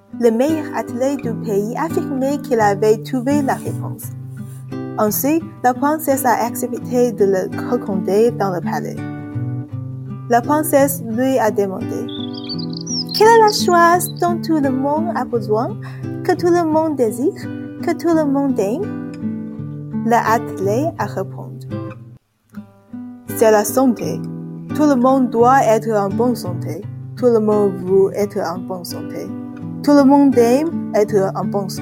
Le meilleur athlète du pays affirmait qu'il avait trouvé la réponse. Ainsi, la princesse a accepté de le reconduire dans le palais. La princesse lui a demandé « Quelle est la chose dont tout le monde a besoin, que tout le monde désire, que tout le monde aime ?» L'athlète a répondu « C'est la santé. Tout le monde doit être en bonne santé. Tout le monde veut être en bonne santé. Tout le monde aime être en bonne santé. »